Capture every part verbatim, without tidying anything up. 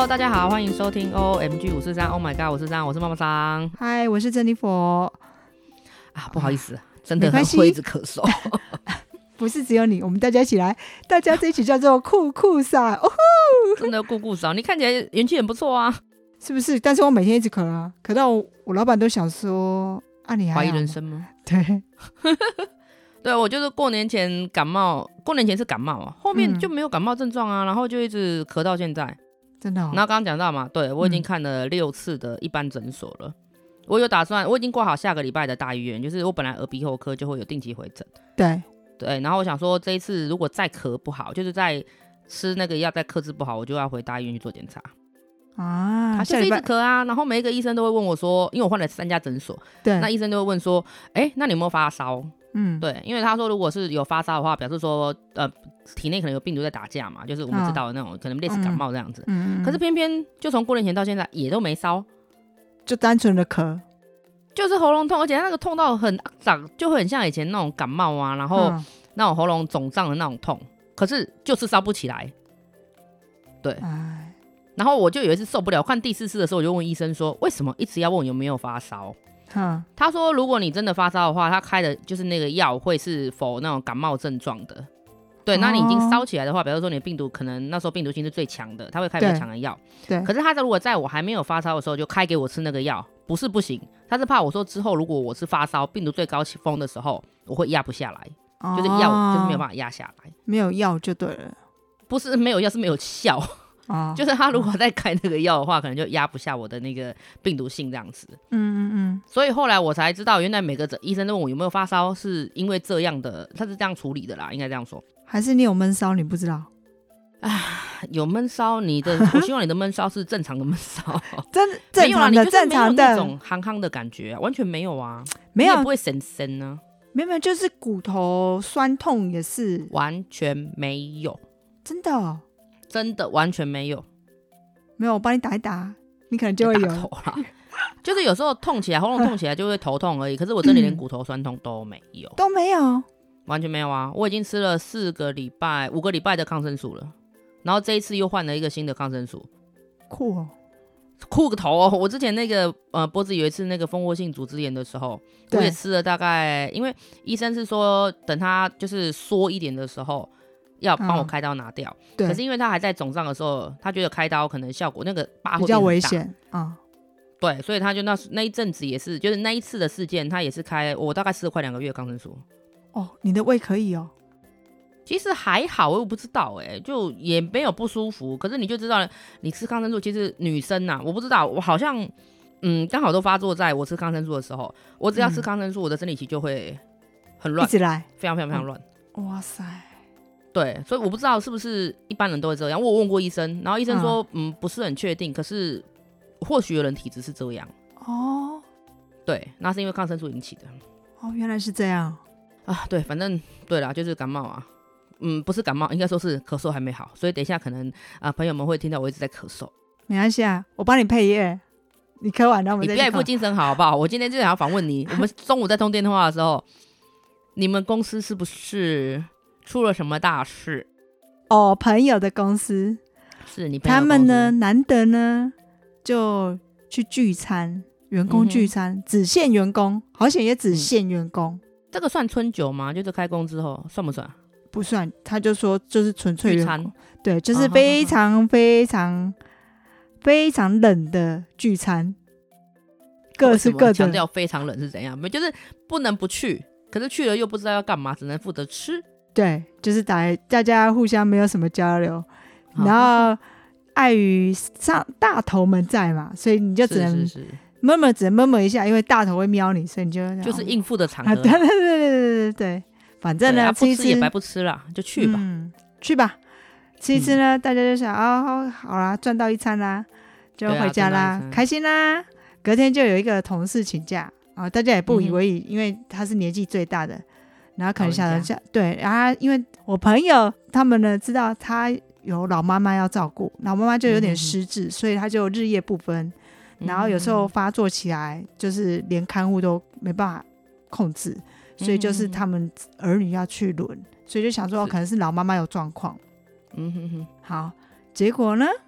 Hello， 大家好，欢迎收听 O M G 五四三 Oh my god 五四三，我是妈妈桑。 嗨，我是珍妮佛。 啊，不好意思，啊、真的很会一直咳嗽。 不是只有你，我们大家一起来，大家这一起叫做酷酷撒哦呼！ 真的酷酷撒，你看起来元气很不错啊， 是不是？但是我每天一直咳啊，咳到 我, 我老板都想说啊，你还怀疑人生吗？ 对。 对，我就是过年前感冒，过年前是感冒啊，后面就没有感冒症状啊，嗯、然后就一直咳到现在。 真的、哦？ 然后刚刚讲到嘛，对我已经看了六次的一般诊所了，嗯、我有打算，我已经挂好下个礼拜的大医院，就是我本来耳鼻喉科就会有定期回诊。 对对，然后我想说这一次如果再咳不好，就是再吃那个药再克制不好，我就要回大医院去做检查。 啊， 他就是一直咳啊，然后每一个医生都会问我说，因为我换了三家诊所， 对， 那医生都会问说，哎，那你有没有发烧？ 嗯， 对，因为他说如果是有发烧的话，表示说呃体内可能有病毒在打架嘛，就是我们知道的那种、哦、可能类似感冒这样子。嗯嗯、可是偏偏就从过年前到现在也都没烧， 就单纯的咳， 就是喉咙痛，而且那个痛到很长，就会很像以前那种感冒啊，然后那种喉咙肿胀的那种痛，可是就是烧不起来。对，哎，然后我就有一次受不了，看第四次的时候，我就问医生说，为什么一直要问我有没有发烧？嗯、他说如果你真的发烧的话，他开的就是那个药会是否那种感冒症状的。对，那你已经烧起来的话，比如说你的病毒可能那时候病毒性是最强的，他会开比较强的药。对。可是他如果在我还没有发烧的时候就开给我吃那个药，不是不行，他是怕我说之后如果我是发烧，病毒最高峰的时候，我会压不下来，哦、就是药就是没有办法压下来。 没有药就对了。 不是没有药，是没有效。哦、就是他如果再开那个药的话，可能就压不下我的那个病毒性这样子。嗯嗯嗯。所以后来我才知道，原来每个医生都问我有没有发烧，是因为这样的，他是这样处理的啦，应该这样说。 还是你有闷烧，你不知道？ 啊，有闷烧，你的我希望你的闷烧是正常的闷烧， 真正常的正常的那种憨憨的感觉、啊，完全没有啊， 没有， 你也不会神神呢， 没有没有，就是骨头酸痛也是完全没有， 真的、哦， 真的完全没有。 没有，我帮你打一打，你可能就会有。 头啦就是有时候痛起来，喉咙痛起来就会头痛而已。可是我真的连骨头酸痛都没有， 都没有， 完全没有啊！我已经吃了四个礼拜、五个礼拜的抗生素了，然后这一次又换了一个新的抗生素。 酷哦， 酷个头哦！我之前那个呃脖子有一次那个蜂窝性组织炎的时候，我也吃了大概，因为医生是说等它就是缩一点的时候。要帮我开刀拿掉、嗯、可是因为他还在肿胀的时候，他觉得开刀可能效果那个疤会比较危险啊、嗯，对，所以他就那那一阵子也是，就是那一次的事件，他也是开我大概吃了快两个月抗生素。 哦，你的胃可以哦？ 其实还好，我也不知道哎、欸，就也没有不舒服。可是你就知道，你吃抗生素，其实女生啊，我不知道，我好像嗯刚好都发作在我吃抗生素的时候，我只要吃抗生素，嗯、我的生理期就会很乱， 一直来， 非常非常非常乱、 嗯。哇塞！ 对，所以我不知道是不是一般人都会这样。我有问过医生，然后医生说，嗯，嗯不是很确定，可是或许有人体质是这样。哦，对，那是因为抗生素引起的。 哦，原来是这样啊。对，反正对啦，就是感冒啊。嗯，不是感冒，应该说是咳嗽还没好，所以等一下可能啊，朋友们会听到我一直在咳嗽。 没关系啊，我帮你配乐，你咳完了我们再去。 你不要一副精神好好不好？我今天就想要访问你。我们中午在通电话的时候，你们公司是不是？出了什么大事？ 哦，朋友的公司是你朋友的公司， 他们呢难得呢就去聚餐，员工聚餐，嗯、只限员工，好险也只限员工、嗯。 这个算春酒吗？就是开工之后算不算？ 不算，他就说就是纯粹聚餐，对，就是非常非常非常冷的聚餐，各式各的。 强调非常冷是怎样？就是不能不去，可是去了又不知道要干嘛，只能负责吃。 对，就是大大家互相没有什么交流，然后碍于上大头们在嘛，所以你就只能默默只能默默一下，因为大头会瞄你，所以你就就是应付的场合、啊。 对对对对对对，反正呢， 啊、 吃一吃不吃也白不吃了，就去吧， 嗯、去吧，吃一吃呢，嗯、大家就想哦，好啦，赚到一餐啦，就回家啦，啊、开心啦。隔天就有一个同事请假啊、哦，大家也不以为意，嗯、因为他是年纪最大的。然后可能想人家对，然后因为我朋友他们呢知道他有老妈妈要照顾，老妈妈就有点失智、嗯、所以他就日夜不分，然后有时候发作起来就是连看护都没办法控制，所以就是他们儿女要去轮，所以就想说可能是老妈妈有状况。嗯哼哼，好，结果呢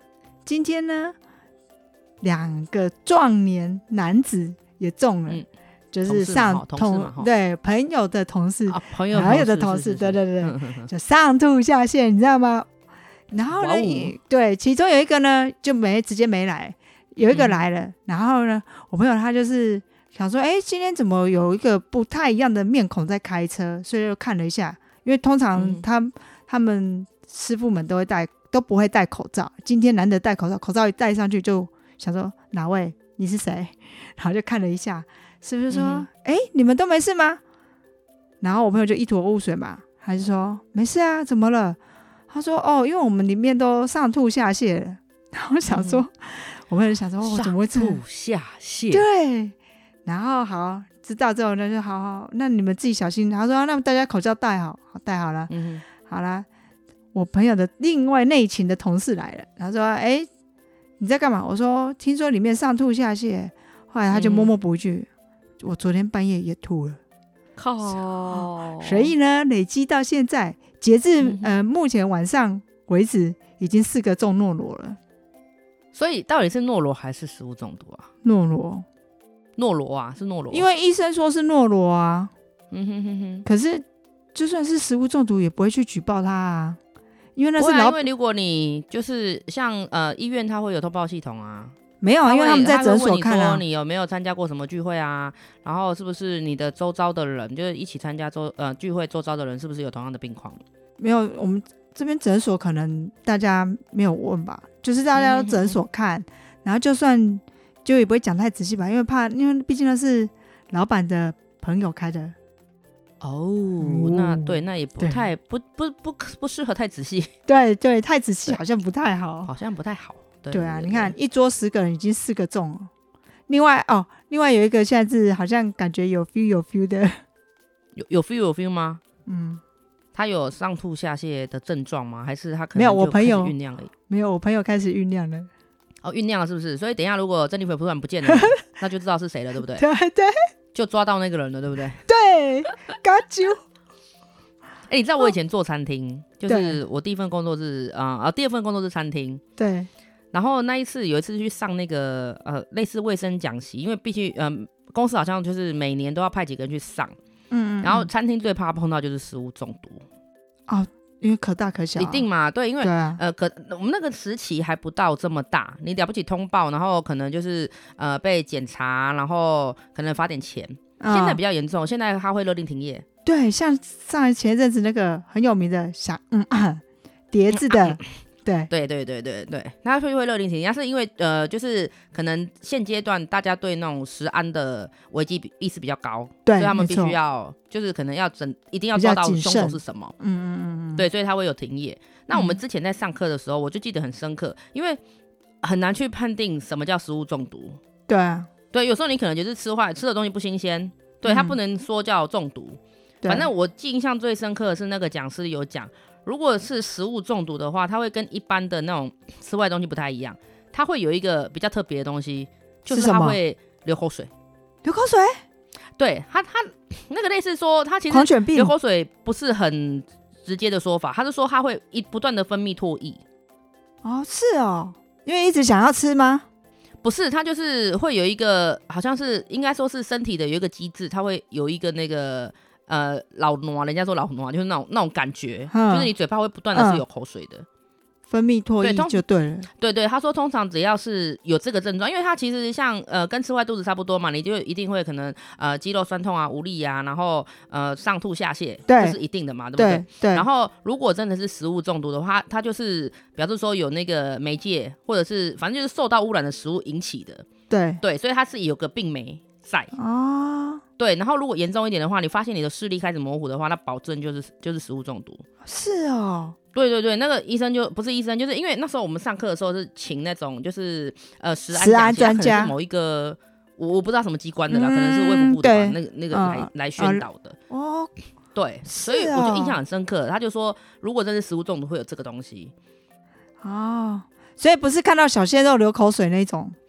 今天呢，两个壮年男子也中了，嗯、就是上同对朋友的同事，啊、朋友朋友的同事，对对对，就上吐下泻，你知道吗？然后呢，对，其中有一个呢就没直接没来，有一个来了，嗯、然后呢，我朋友他就是想说，哎，今天怎么有一个不太一样的面孔在开车，所以就看了一下，因为通常他、嗯、他们师傅们都会戴都不会戴口罩，今天难得戴口罩，口罩一戴上去就想说哪位你是谁，然后就看了一下，是不是说，哎、嗯，你们都没事吗？然后我朋友就一坨雾水嘛，还是说没事啊，怎么了？他说哦，因为我们里面都上吐下泻了。然后想说，嗯、我朋友想说，哦，怎么会这样？ 上吐下泻。 对。然后好，知道之后呢，就好好，那你们自己小心。他说、啊，那大家口罩戴好，好戴好了。嗯，好啦。我朋友的另外内勤的同事来了，他说，哎，你在干嘛？我说，听说里面上吐下泻。后来他就默默补一句，嗯、我昨天半夜也吐了。 靠！ 所以呢，累积到现在。截至、嗯、呃目前晚上为止，已经四个中诺罗了。 所以到底是诺罗还是食物中毒啊？ 诺罗， 诺罗啊，是诺罗。 因为医生说是诺罗啊。 嗯哼哼哼。 可是就算是食物中毒，也不会去举报他啊，因为那是老、 啊、因为如果你就是像呃医院，它会有通报系统啊。 没有啊，因为他们在诊所看啊。 他会问你说你有没有参加过什么聚会啊？然后是不是你的周遭的人，就是一起参加周呃聚会周遭的人，是不是有同样的病况？ 没有，我们这边诊所可能大家没有问吧，就是大家都诊所看，嗯、然后就算就也不会讲太仔细吧，因为怕，因为毕竟那是老板的朋友开的。 哦，嗯、那对，那也不太不不不不适合太仔细。 对对，太仔细好像不太好， 好像不太好。对, 对啊，你看一桌十个人，已经四个中了。另外哦，另外有一个现在是好像感觉有 feel 有 feel 的， 有有 feel 有 feel 吗？ 嗯， 他有上吐下泻的症状吗？还是他可能没有？我朋友酝酿而已。 没有，我朋友开始酝酿了。 哦，酝酿了是不是？所以等一下如果珍妮佛突然不见了，那就知道是谁了，对不对？ 对对， 就抓到那个人了，对不对？ 对 ，got you。 哎、欸，你知道我以前做餐厅，哦、就是我第一份工作是啊、呃，第二份工作是餐厅， 对。 然后那一次有一次去上那个呃类似卫生讲习，因为必须嗯、呃、公司好像就是每年都要派几个人去上，嗯, 嗯, 嗯，然后餐厅最怕碰到就是食物中毒。 哦，因为可大可小、啊， 一定嘛，对，因为对、啊、 呃可我们那个时期还不到这么大，你了不起通报，然后可能就是呃被检查，然后可能罚点钱。嗯、现在比较严重，现在他会勒令停业。 对，像上前一阵子那个很有名的小嗯啊碟子的。嗯啊对对对对对对，他会会勒令停业，但是因为呃，就是可能现阶段大家对那种食安的危机意识比较高， 对， 所以他们必须要就是可能要整一定要抓到凶手是什么， 嗯嗯嗯， 对，所以他会有停业。那我们之前在上课的时候，我就记得很深刻，因为很难去判定什么叫食物中毒。 对啊， 对，有时候你可能就是吃坏吃的东西不新鲜，对，他不能说叫中毒。反正我印象最深刻的是那个讲师有讲。如果是食物中毒的话，它会跟一般的那种吃坏的东西不太一样，它会有一个比较特别的东西，就是它会流口水。 流口水？ 对，它它那个类似说，它其实流口水不是很直接的说法，它是说它会一不断的分泌唾液。 哦，是哦，因为一直想要吃吗？ 不是，它就是会有一个，好像是应该说是身体的有一个机制，它会有一个那个。呃，老挪，人家说老挪就是那种那种感觉，嗯、就是你嘴巴会不断的是有口水的，嗯、 分泌唾液就对了。 对对，他说通常只要是有这个症状，因为它其实像呃跟吃坏肚子差不多嘛，你就一定会可能呃肌肉酸痛啊、无力啊，然后呃上吐下泻，这是一定的嘛，对不对？ 对对。 然后如果真的是食物中毒的话，它就是表示说有那个媒介或者是反正就是受到污染的食物引起的。 对对，所以它是有个病媒在啊。 对，然后如果严重一点的话，你发现你的视力开始模糊的话，那保证就是就是食物中毒。 是哦， 对对对，那个医生就不是医生，就是因为那时候我们上课的时候是请那种就是呃食安专家，可能是某一个我我不知道什么机关的啦，嗯、可能是卫福部的吧，那个那个来、嗯、来宣导的。 哦， 对，所以我就印象很深刻。他就说，如果真是食物中毒，会有这个东西。 哦，所以不是看到小鲜肉流口水那种。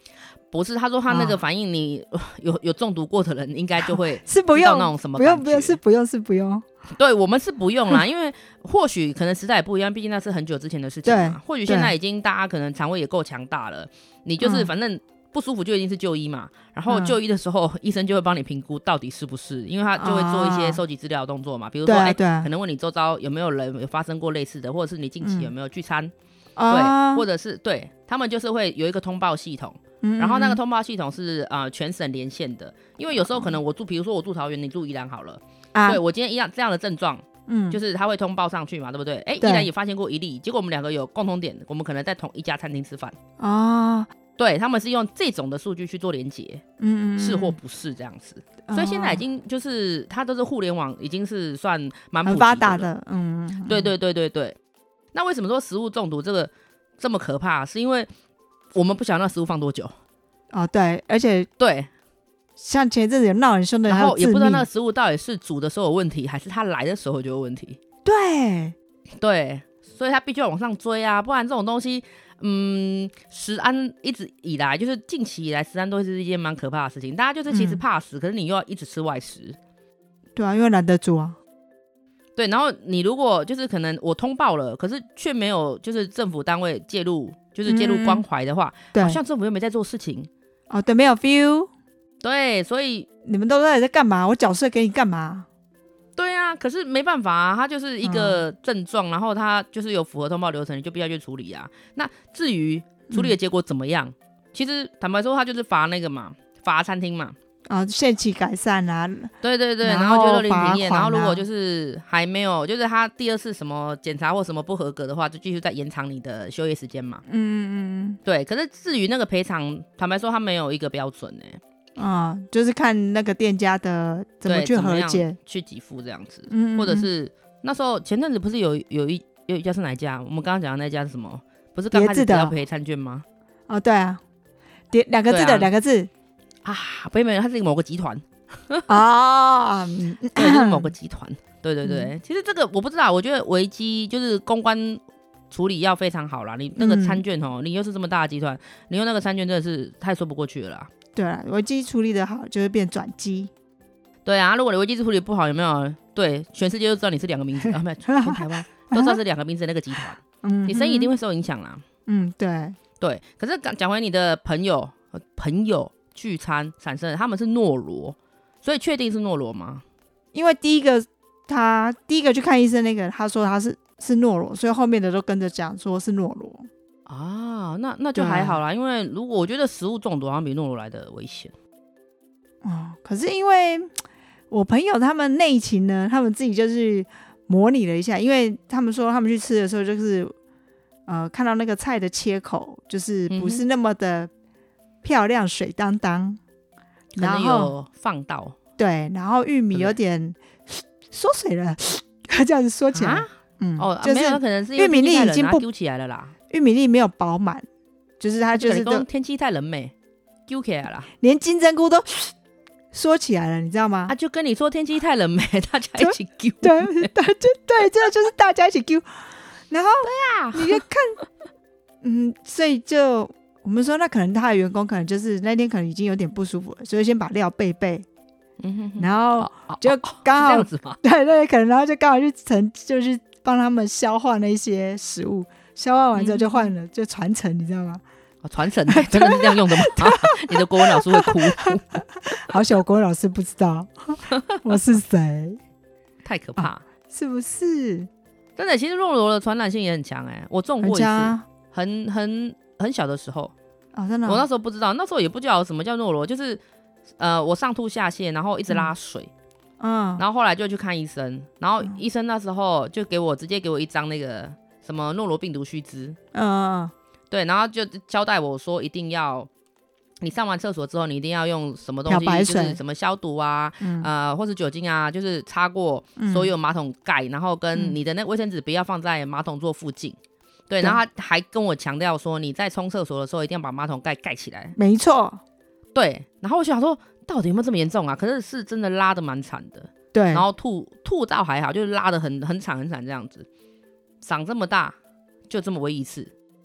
不是，他说他那个反应你，你、哦、有有中毒过的人应该就会是不用那种什么不用不用是不用是不用， 对我们是不用啦，因为或许可能时代也不一样，毕竟那是很久之前的事情嘛。或许现在已经大家可能肠胃也够强大了，你就是反正不舒服就一定是就医嘛，然后就医的时候、嗯、医生就会帮你评估到底是不是，因为他就会做一些收集资料的动作嘛，比如说哎、欸，可能问你周遭有没有人有发生过类似的，或者是你近期有没有聚餐。嗯对，或者是对他们就是会有一个通报系统，嗯、然后那个通报系统是呃全省连线的，因为有时候可能我住，比如说我住桃园，你住宜兰好了，啊、对我今天一样这样的症状，嗯，就是他会通报上去嘛，对不对？哎，宜兰也发现过一例，结果我们两个有共同点，我们可能在同一家餐厅吃饭啊，对，他们是用这种的数据去做连结，嗯，是或不是这样子，嗯、所以现在已经就是它都是互联网，已经是算蛮普及的了，很发达的，嗯，对对对对对。那为什么说食物中毒这个这么可怕？是因为我们不晓得那食物放多久哦，对，而且对， 像前阵子有闹很凶的， 然后也不知道那个食物到底是煮的时候有问题，还是它来的时候就有问题。 对对，所以它必须要往上追啊，不然这种东西，嗯，食安一直以来就是近期以来，食安都是一件蛮可怕的事情。大家就是其实怕死、嗯，可是你又要一直吃外食。 对啊，因为懒得煮啊。 对，然后你如果就是可能我通报了，可是却没有就是政府单位介入，就是介入关怀的话，嗯、好像政府又没在做事情。 哦，对，没有 feel。 对，所以你们都在在干嘛？我缴税给你干嘛？ 对啊，可是没办法啊，它就是一个症状、嗯，然后它就是有符合通报流程，你就必须要去处理啊。那至于处理的结果怎么样，嗯、其实坦白说，它就是罚那个嘛，罚餐厅嘛。 啊、哦，限期改善啊， 对对对，然后就勒令停业，然后如果就是还没有，就是他第二次什么检查或什么不合格的话，就继续再延长你的休业时间嘛。嗯嗯，对。可是至于那个赔偿，坦白说他没有一个标准呢、欸。 啊、嗯，就是看那个店家的怎么去和解、 去给付这样子，嗯嗯嗯，或者是那时候前阵子不是有有一有一家是哪一家？我们刚刚讲的那家是什么？不是刚开始只要赔餐券吗？ 哦，对啊，叠两个字的两、啊、个字。 啊，不没有，它是某个集团啊， 对，就是某个集团，对对对、嗯。其实这个我不知道，我觉得危机就是公关处理要非常好啦。你那个餐券哦、嗯，你又是这么大的集团，你用那个餐券真的是太说不过去了啦。 对啊，危机处理的好就会变转机。 对啊，如果你危机处理不好，有没有？对，全世界都知道你是两个名字啊，没有，全台湾都知道是两个名字的那个集团，嗯，你生意一定会受影响啦。 嗯，对对。可是讲回你的朋友，朋友。聚餐产生的，他们是诺罗，所以确定是诺罗吗？ 因为第一个他第一个去看医生那个，他说他是是诺罗，所以后面的都跟着讲说是诺罗啊，那那就还好啦。因为如果我觉得食物中毒好像比诺罗来的危险。 哦，可是因为我朋友他们内勤呢，他们自己就是模拟了一下，因为他们说他们去吃的时候就是呃看到那个菜的切口就是不是那么的。漂亮水当当， 然后可能有放到对，然后玉米有点缩水了，这样子说起来，啊、嗯， 哦， 就是没有，可能是玉米粒已经不丢起来了啦， 玉米粒没有饱满，就是它就是都天气太冷美，丢起来了， 连金针菇都缩起来了，你知道吗？ 啊，就跟你说天气太冷美，大家一起丢， 对对对，对，这就是大家一起丢，然后对啊， 你就看，嗯，所以就。我们说那可能他的员工可能就是那天可能已经有点不舒服了，所以先把料备备、嗯、然后就刚好、哦哦、对对，可能然后就刚好去盛，就是帮他们消化那些食物，消化完之后就换了、嗯、就传承，你知道吗？ 哦、传承真的是这样用的吗？你的国文老师会哭好险我国文老师不知道我是谁， 太可怕、啊、 是不是真的？其实诺罗的传染性也很强哎、欸，我中过一次，很很很小的时候、 哦、真的、哦、 我那时候不知道，那时候也不知道什么叫诺罗，就是呃我上吐下泻，然后一直拉水，嗯，然后后来就去看医生，然后医生那时候就给我直接给我一张那个什么诺罗病毒须知，嗯，对，然后就交代我说一定要你上完厕所之后你一定要用什么东西，就是什么消毒啊、嗯、呃或是酒精啊，就是擦过所有马桶盖、嗯、然后跟你的那卫生纸不要放在马桶座附近，对，然后他还跟我强调说你在冲厕所的时候一定要把马桶盖盖起来， 没错， 对，然后我想说到底有没有这么严重啊？可是是真的拉得蛮惨的， 对， 然后吐吐到还好，就是拉得很很惨很惨这样子，长这么大就这么唯一一次。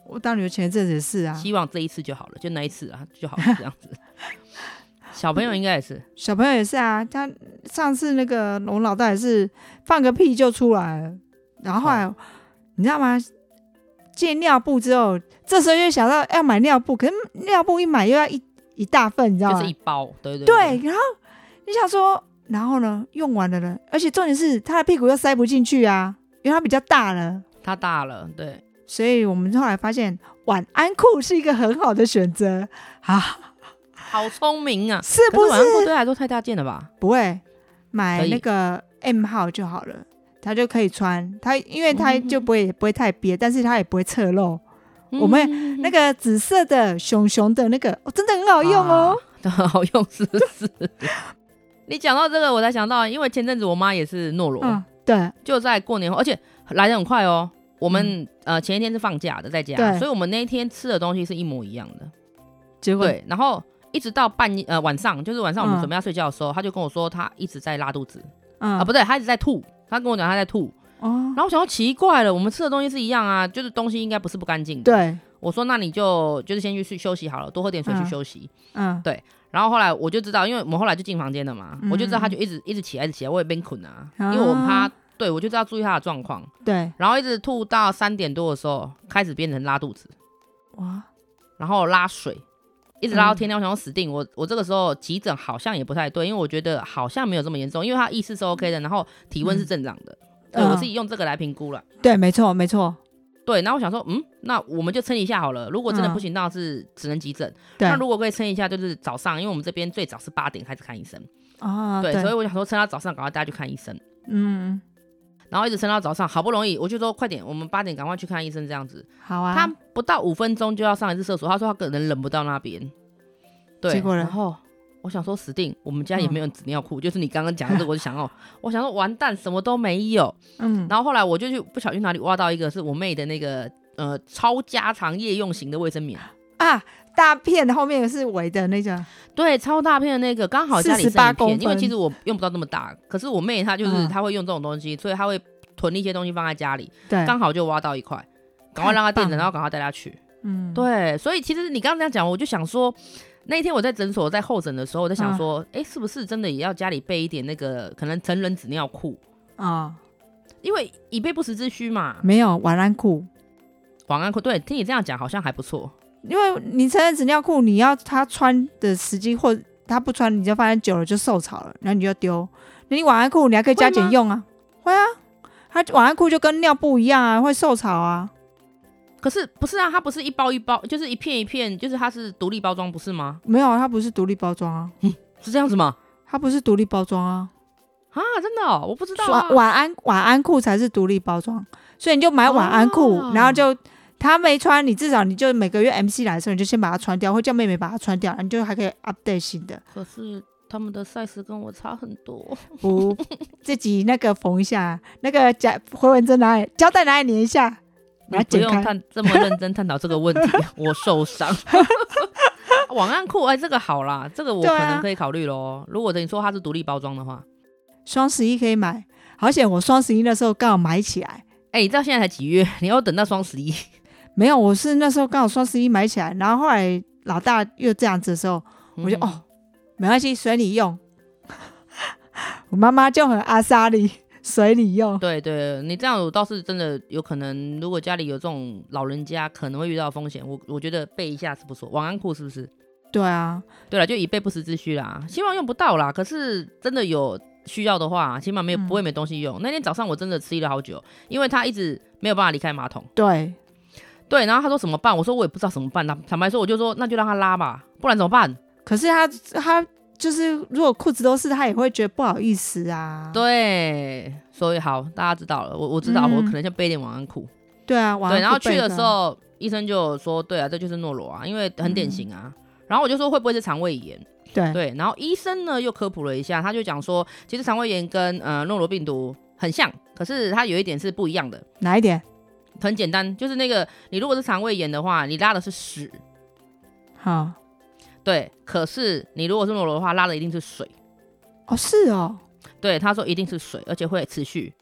我当有钱的这也是啊， 希望这一次就好了，就那一次啊就好了这样子。小朋友应该也是， 小朋友也是啊。他上次那个我老大也是放个屁就出来了，然后后来、哦、你知道吗？借尿布之后，这时候就想到要买尿布，可是尿布一买又要一一大份，你知道吗？ 就是一包，对对对, 对。然后你想说，然后呢，用完了呢，而且重点是他的屁股又塞不进去啊，因为他比较大了。 他大了，对。 所以我们后来发现，晚安裤是一个很好的选择啊。 好聪明啊！ 是不是？ 可是晚安裤对他来说太大件了吧？ 不会，买那个 M 号就好了，他就可以穿。他因为他就不会、嗯、也不会太憋，但是他也不会侧漏。嗯、我们那个紫色的熊熊的那个、哦、真的很好用哦， 啊、很好用是不是？你讲到这个，我才想到，因为前阵子我妈也是诺罗、嗯， 对， 就在过年后，而且来得很快哦。我们、嗯、呃前一天是放假的，在家，所以我们那一天吃的东西是一模一样的。 结果对，然后。一直到半夜呃晚上，就是晚上我们准备要睡觉的时候，嗯、他就跟我说他一直在拉肚子，嗯、啊不对，他一直在吐，他跟我讲他在吐，哦，然后我想说奇怪了，我们吃的东西是一样啊，就是东西应该不是不干净的， 对， 我说那你就就是先去休息好了，多喝点水去休息， 嗯， 对，然后后来我就知道，因为我们后来就进房间了嘛，嗯、我就知道他就一直一直起来一直起来，我也被困啊，因为我们怕，对我就知道注意他的状况， 对， 然后一直吐到三点多的时候开始变成拉肚子， 哇， 然后拉水。一直拉到天亮，我想要死定我。我这个时候急诊好像也不太对，因为我觉得好像没有这么严重，因为他意识是 OK 的，然后体温是正常的。嗯、对，我是用这个来评估了。 对，没错，没错。 对，然后我想说，嗯，那我们就撑一下好了。如果真的不行，那是只能急诊。那如果可以撑一下，就是早上，因为我们这边最早是八点开始看医生。 哦， 对， 对， 所以我想说撑到早上，赶快带他去看医生。 嗯。 然后一直撑到早上，好不容易我就说快点，我们八点赶快去看医生，这样子。 好啊。 他不到五分钟就要上一次厕所，他说他可能忍不到那边。对， 结果呢？ 然后我想说死定，我们家也没有纸尿裤，嗯、就是你刚刚讲的这个，我就想哦，我想说完蛋，什么都没有。嗯。然后后来我就去不小心哪里挖到一个是我妹的那个呃超加长夜用型的卫生棉啊，大片后面是围的那个， 对，超大片的那个，刚好家里剩一片，因为其实我用不到那么大，可是我妹她就是、嗯、她会用这种东西，所以她会囤一些东西放在家里，对，刚好就挖到一块，赶快让她垫着，然后赶快带她去。嗯，对，所以其实你刚刚这样讲，我就想说。那一天我在诊所在候诊的时候，我在想说，哎、嗯，是不是真的也要家里备一点那个可能成人纸尿裤啊？因为以备不时之需嘛。 没有晚安裤， 晚安裤，对，听你这样讲好像还不错。 因为你成人纸尿裤，你要他穿的时机，或他不穿，你就发现久了就受潮了，然后你就丢。那你晚安裤你还可以加减用啊，会, 会啊，它晚安裤就跟尿布一样啊，会受潮啊。 可是不是啊，它不是一包一包，就是一片一片，就是它是独立包装，不是吗？ 没有，它不是独立包装啊。 嗯，是这样子吗？ 它不是独立包装啊。 啊，真的哦，我不知道、啊。 晚安晚安裤才是独立包装，所以你就买晚安裤，哦、然后就他没穿，你至少你就每个月 M C 来的时候，你就先把它穿掉，或叫妹妹把它穿掉，你就还可以 update 新的。 可是他们的 size 跟我差很多。 不，自己那个缝一下，那个夹回纹针拿来，胶带拿来粘一下。 你不用探这么认真探讨这个问题，我受伤。晚安裤，哎，这个好啦，这个我可能可以考虑咯、啊、如果等你说它是独立包装的话， 双十一可以买，而且我双十一那时候刚好买起来。 哎、欸，你知道现在才几月？你要等到双十一？ 没有，我是那时候刚好双十一买起来，然后后来老大又这样子的时候，我就、嗯、哦，没关系，随你用。我妈妈就很阿莎莉。随你用。 对对，你这样我倒是真的有可能，如果家里有这种老人家可能会遇到风险，我我觉得备一下是不错。晚安裤是不是？ 对啊， 对了，就以备不时之需啦。希望用不到啦，可是真的有需要的话，起码没有、嗯、不会没东西用。那天早上我真的吃了好久，因为他一直没有办法离开马桶。 对对，然后他说怎么办？我说我也不知道怎么办。坦白说，我就说那就让他拉吧，不然怎么办？ 可是他他。就是如果裤子都是，他也会觉得不好意思啊。 对，所以好，大家知道了。我我知道、嗯，我可能就备一点晚安裤。 对啊，晚安裤。 对，然后去的时候，医生就说，对啊，这就是诺罗啊，因为很典型啊。嗯、然后我就说会不会是肠胃炎？ 对对。然后医生呢又科普了一下，他就讲说，其实肠胃炎跟呃诺罗病毒很像，可是它有一点是不一样的。 哪一点？ 很简单，就是那个你如果是肠胃炎的话，你拉的是屎。 好。 对，可是你如果是诺罗的话，拉的一定是水。 哦，是哦。 对，他说一定是水，而且会持续。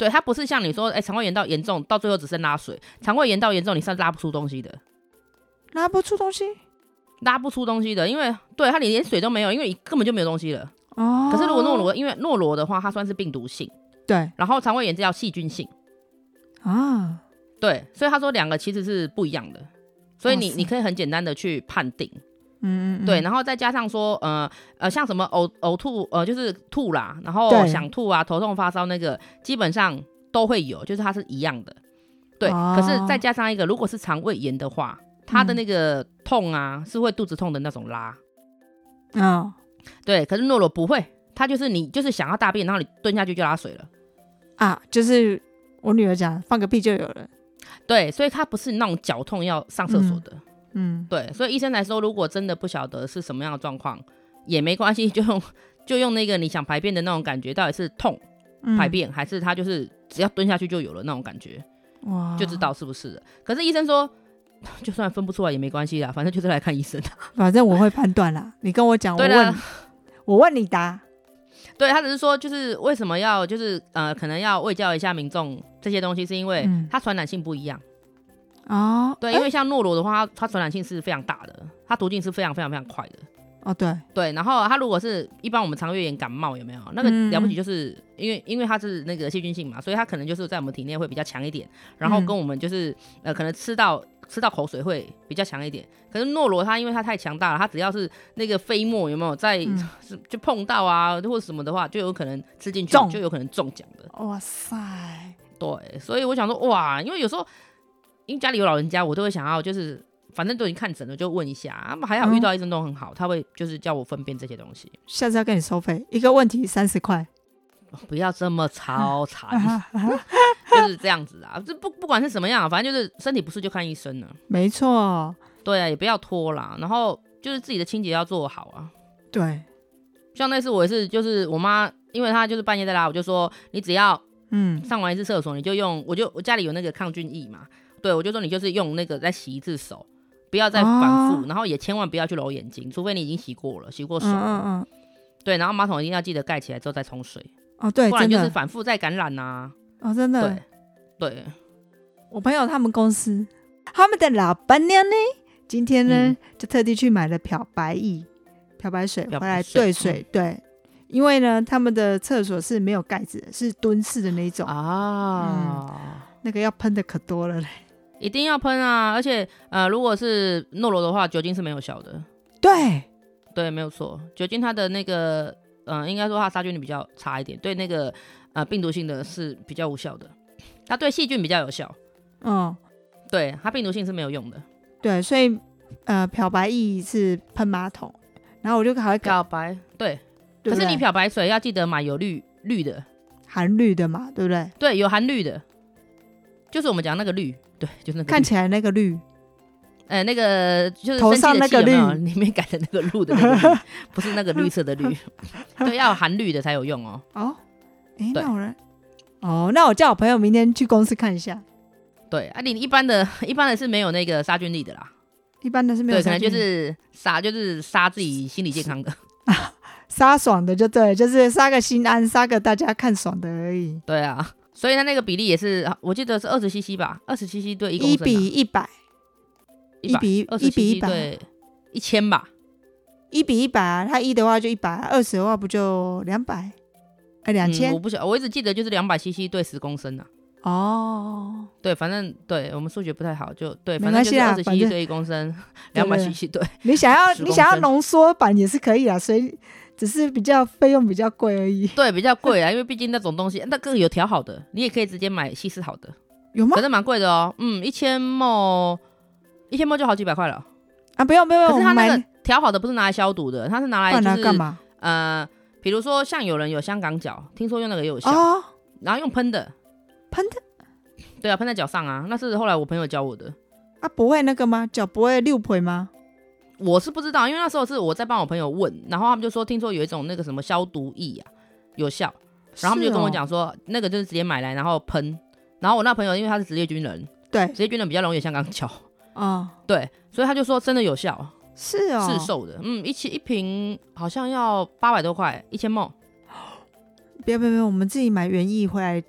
对，它不是像你说，哎、欸，肠胃炎到严重，到最后只剩拉水。肠胃炎到严重，你是拉不出东西的， 拉不出东西， 拉不出东西的，因为对它连水都没有，因为根本就没有东西了。 哦。 可是如果诺罗，因为诺罗的话，它算是病毒性， 对， 然后肠胃炎这叫细菌性啊， 对，所以他说两个其实是不一样的，所以你你可以很简单的去判定。 嗯嗯， 对，然后再加上说，呃呃，像什么呕呕吐，呃，就是吐啦，然后想吐啊，头痛发烧那个，基本上都会有，就是它是一样的。对，哦、可是再加上一个，如果是肠胃炎的话，它的那个痛啊，嗯、是会肚子痛的那种拉。 哦， 对，可是诺罗不会，它就是你就是想要大便，然后你蹲下去就拉水了。 啊，就是我女儿讲，放个屁就有了。 对，所以它不是那种绞痛要上厕所的。嗯嗯， 对，所以医生来说，如果真的不晓得是什么样的状况，也没关系，就用就用那个你想排便的那种感觉，到底是痛排便，嗯、还是他就是只要蹲下去就有了那种感觉，哇，就知道是不是了。可是医生说，就算分不出来也没关系啦，反正就是来看医生。 反正我会判断啦，你跟我讲，我问，我问你答。 对，他只是说，就是为什么要就是呃，可能要卫教一下民众这些东西，是因为它传染性不一样。 哦， 对，因为像诺罗的话，它传染性是非常大的，它途径是非常非常非常快的。 哦，对对，然后它如果是一般我们肠胃炎感冒有没有那个了不起，就是、嗯、因为因为它是那个细菌性嘛，所以它可能就是在我们体内会比较强一点，然后跟我们就是、嗯、呃可能吃到吃到口水会比较强一点。可是诺罗它因为它太强大了，它只要是那个飞沫有没有在、嗯、就碰到啊或者什么的话，就有可能吃进去就有可能中奖的。 哇塞， 对，所以我想说哇，因为有时候。因为家里有老人家，我都会想要，就是反正都已经看诊了，就问一下。啊、还好遇到医生都很好，嗯、他会就是叫我分辨这些东西。 下次要跟你收费，一个问题三十块， 不要这么超残，就是这样子啊。这不不管是什么样，反正就是身体不适就看医生了。 没错， 对啊，也不要拖啦。然后就是自己的清洁要做好啊。 对， 像那次我也是，就是我妈，因为她就是半夜在拉，我就说你只要嗯上完一次厕所，你就用，我就我家里有那个抗菌液嘛。对，我就说你就是用那个再洗一次手，不要再反复，哦、然后也千万不要去揉眼睛，除非你已经洗过了，洗过手了。嗯嗯对，然后马桶一定要记得盖起来之后再冲水。 哦，对， 不然就是反复再感染啊。 哦，真的。 对，对我朋友他们公司，他们的老板娘呢，今天呢、嗯、就特地去买了漂白液、漂白水回来兑水，嗯、对。因为呢，他们的厕所是没有盖子的，是蹲式的那种啊、嗯，那个要喷的可多了嘞。 一定要喷啊！而且呃，如果是诺罗的话，酒精是没有效的。 对， 对，没有错，酒精它的那个，嗯、呃，应该说它杀菌率比较差一点，对那个呃病毒性的是比较无效的，它对细菌比较有效。嗯，对，它病毒性是没有用的。 对，所以呃，漂白液是喷马桶，然后我就还会漂白，对，对可是你漂白水要记得买有氯氯的， 含氯的嘛，对不对？ 对，有含氯的，就是我们讲那个氯。对，就是那个看起来那个绿， 呃，那个就是头上那个绿， 里面改成那个鹿的那个绿，不是那个绿色的绿。对，要有含氯的才有用哦。 哦，哎，那我来，哦，那我叫我朋友明天去公司看一下。 对啊，你一般的、一般的是没有那个杀菌力的啦。 一般的是没有杀菌力， 对，可能就是杀，就是杀自己心理健康的， 杀爽的就对，就是杀个心安，杀个大家看爽的而已。 对啊。所以它那个比例也是，我记得是二十 C C 吧，二十 C C 对一公升、啊， 一比一百，一比二十 C C 对一千吧， 一比一百啊，它一的话就一百，二十的话不就两百，哎，两千。 我不晓，我一直记得就是两百 C C 对十公升啊。哦，对，反正对我们数学不太好，就对，反正就是二十 C C 对一公升，两百 C C 对。 你想要你想要浓缩版也是可以啊，所以。只是比较费用比较贵而已。 对，比较贵啊，因为毕竟那种东西，那个有调好的，你也可以直接买稀释好的。 有吗？ 可是蛮贵的哦，嗯，一千毫一千毫就好几百块了啊！不用不用， 可是它那个调好的不是拿来消毒的，它是拿来就是干嘛？ 呃，比如说像有人有香港脚，听说用那个也有效，哦、然后用喷的， 喷的， 对啊，喷在脚上啊，那是后来我朋友教我的。 啊，不会那个吗？脚不会溜皮吗？ 我是不知道，因为那时候是我在帮我朋友问，然后他们就说听说有一种那个什么消毒液啊有效，然后他们就跟我讲说、哦、那个就是直接买来然后喷，然后我那朋友因为他是职业军人， 对， 职业军人比较容易有香港脚，哦，对，所以他就说真的有效， 是哦， 市售的，嗯，一起一瓶好像要八百多块，一千毫。 不要不要不要，我们自己买原液回来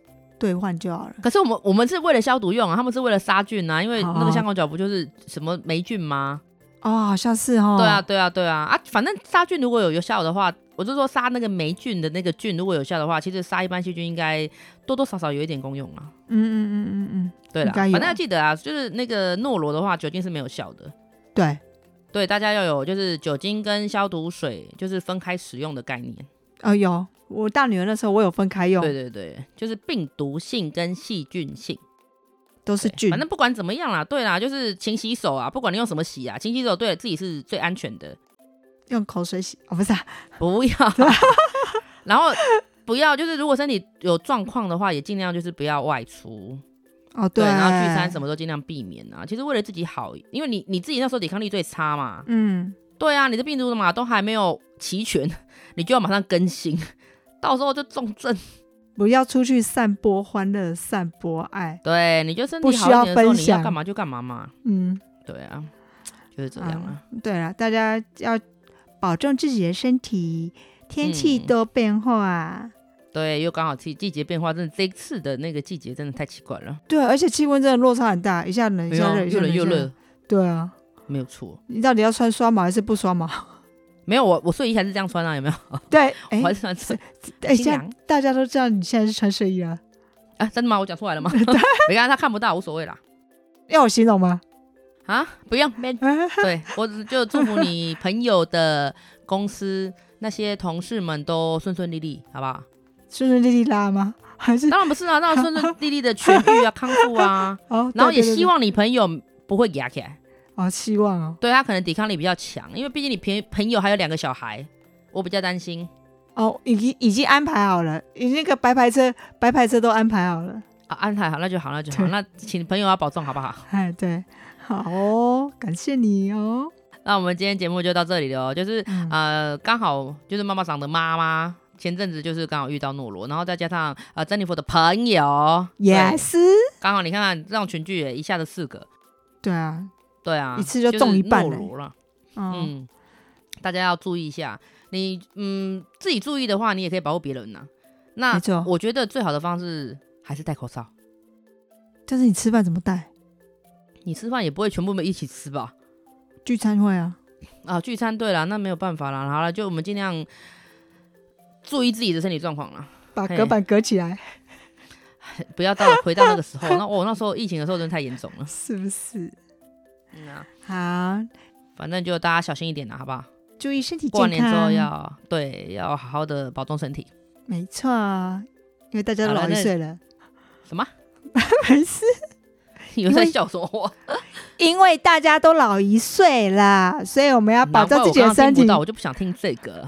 兑换就好了。 可是我们我们是为了消毒用啊，他们是为了杀菌啊，因为那个香港脚不就是什么霉菌吗？ 哦，好像是哦。 对啊，对啊，对啊啊！反正杀菌如果有有效的话，我就说杀那个霉菌的那个菌如果有效的话，其实杀一般细菌应该多多少少有一点功用啊。 嗯嗯嗯嗯嗯， 对啦，反正要记得啊，就是那个诺罗的话，酒精是没有效的。 对对，大家要有就是酒精跟消毒水就是分开使用的概念。 哦，有，我大女儿那时候我有分开用。 对对对，就是病毒性跟细菌性。 都是菌， 反正不管怎么样啦，对啦，就是勤洗手啊，不管你用什么洗啊，勤洗手对自己是最安全的。 用口水洗哦，不是、啊， 不要。然后不要，就是如果身体有状况的话，也尽量就是不要外出。 哦，对， 对，然后聚餐什么都尽量避免啊。其实为了自己好，因为你你自己那时候抵抗力最差嘛。嗯，对啊，你的病毒嘛都还没有齐全，你就要马上更新，到时候就重症。 不要出去散播欢乐，散播爱。 对，你就身体好一点的时候，你要干嘛就干嘛嘛。嗯，对啊，就是这样啊。 嗯、对了，大家要保重自己的身体，天气多变化。嗯、 对，又刚好季季节变化，真的这一次的那个季节真的太奇怪了。 对，而且气温真的落差很大，一下冷一下热， 又冷又热。 对啊， 没有错。 你到底要穿刷毛还是不刷毛？ 没有，我我睡衣还是这样穿啊，有没有？ 对， 我还是穿睡。 哎，现在大家都知道你现在是穿睡衣啊？ 啊，真的吗？我讲出来了吗？没看他看不到，无所谓啦。 要我形容吗？ 啊，不用，没。对，我就祝福你朋友的公司那些同事们都顺顺利利，好不好？ 顺顺利利拉吗？还是？ 当然不是啊，当然顺顺利利的痊愈啊，康复啊。哦。然后也希望你朋友不会压起来。 哦，希望哦。 对，他可能抵抗力比较强，因为毕竟你朋朋友还有两个小孩，我比较担心。 哦，已经已经安排好了，已经那个白牌车白牌车都安排好了。 啊，安排好那就好，那就好。那请朋友要保重，好不好？ 哎，对，好哦，感谢你哦。 那我们今天节目就到这里了哦，就是、嗯、呃，刚好就是妈妈桑的妈妈前阵子就是刚好遇到诺罗，然后再加上呃珍妮佛的朋友也是， 刚好你看看这种群聚也一下子四个。 对啊。 对啊， 一次就中一半了。就是、了嗯，嗯，大家要注意一下。你嗯自己注意的话，你也可以保护别人呐、啊。那我觉得最好的方式还是戴口罩。 但是你吃饭怎么戴？ 你吃饭也不会全部一起吃吧？ 聚餐会啊。 啊，聚餐对啦，那没有办法啦。好了，就我们尽量注意自己的身体状况啦， 把隔板隔起来。 不要到回到那个时候，那我、哦、那时候疫情的时候真的太严重了， 是不是？ 嗯啊， 好， 反正就大家小心一点啦，好不好？ 注意身体健康。 过完年之后要对，要好好的保重身体。 没错，因为大家都老一岁了。 什么？ 没事。 有在笑什么话？ 因为大家都老一岁啦，所以我们要保重自己的身体。 我, 刚刚我就不想听这个。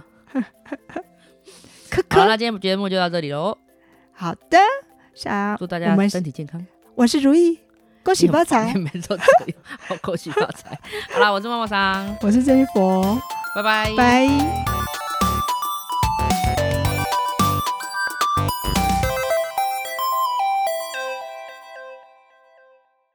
好，那今天节目就到这里喽。 好的，想祝大家身体健康。 我是如意。恭喜发财！ 没错，好，恭喜发财！好啦，我是妈妈桑， 我是珍妮佛， 拜拜， 拜。